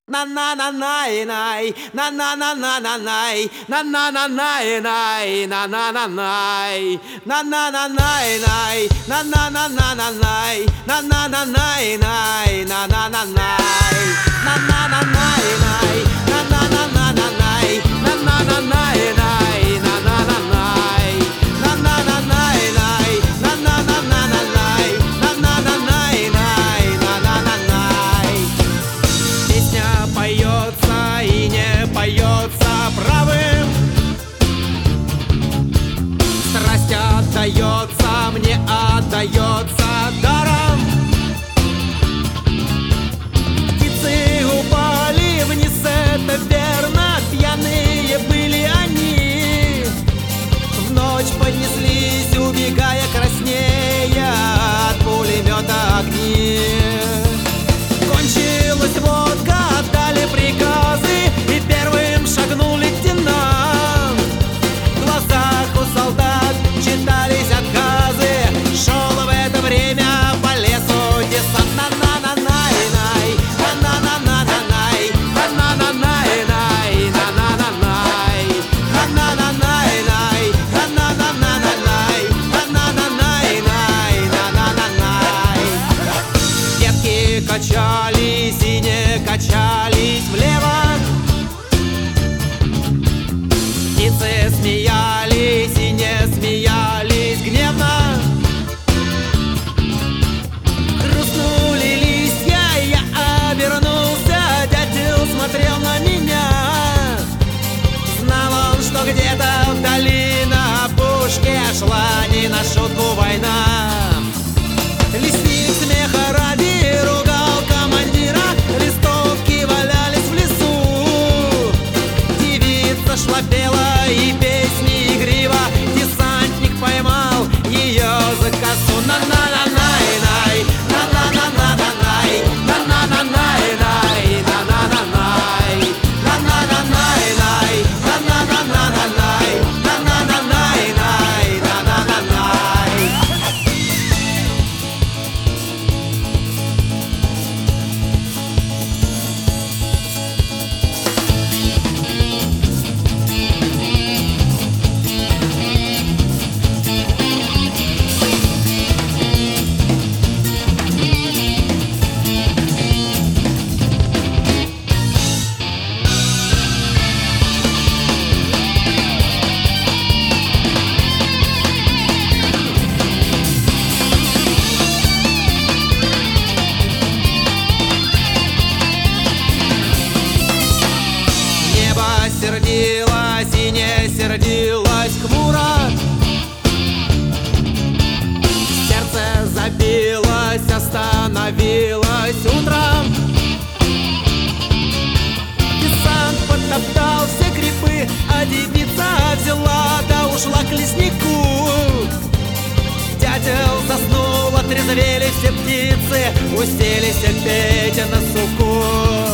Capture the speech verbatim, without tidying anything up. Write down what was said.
На на на най най на на на на на най на на на най най на на на най на на на най най на на на на на най на на на най най на на на най на на на най най на на на на на най на на на най най на на на най на на на най най на на на на на най на на на най най на на на най. Песня поется и не поется правым, страсть отдается, мне отдается даром. Птицы упали вниз, это верно, пьяные были они. В ночь поднеслись, убегая краснея от пулемета огни. Кончилась водка, отдали приказы, и первым шагнул лейтенант. В глазах у солдат читались отказы, шел в это время по лесу десант. На-на-на-най-най, на-на-на-на-най, на-на-на-най-най, на-на-на-най, на-на-на-най-най, на-на-на-на-най, на-на-на-най-най, на-на-на-най. Детки качались и не качались влево, птицы смеялись и не смеялись гневно. Хрустнули листья, я обернулся, дятел смотрел на меня. Знал он, что где-то вдали на опушке шла не на шутку война. Лесник смеха ради ругал командира, листовки валялись в лесу. Девица шла пела и песни игриво, десантник поймал ее за косу. На-на-на-най-най, на-на-на-на-най, на-на-на-най-най, на-на-на-най, на-на-на-най-най, на-на-на-на-най, на-на-на-най-най, на-на-на-най. Сердилась и не сердилась хмуро, сердце забилось, остановилось утром. Десант потоптал все грибы, а девица взяла да ушла к леснику. Дятел заснул, отрезвели все птицы, уселись опять на суку.